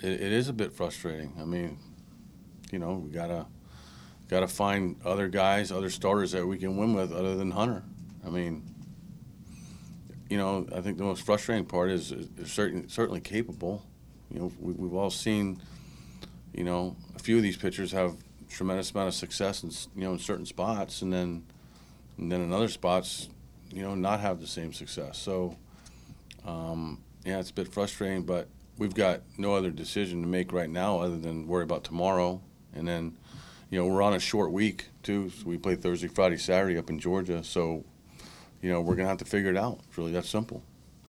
it is a bit frustrating. I mean, we gotta find other guys, other starters that we can win with other than Hunter. I mean, I think the most frustrating part is certainly capable. We've all seen, a few of these pitchers have tremendous amount of success in certain spots, and then in other spots, not have the same success. So, it's a bit frustrating, but we've got no other decision to make right now other than worry about tomorrow. And then, we're on a short week too. So we play Thursday, Friday, Saturday up in Georgia. So, we're gonna have to figure it out. It's really that simple.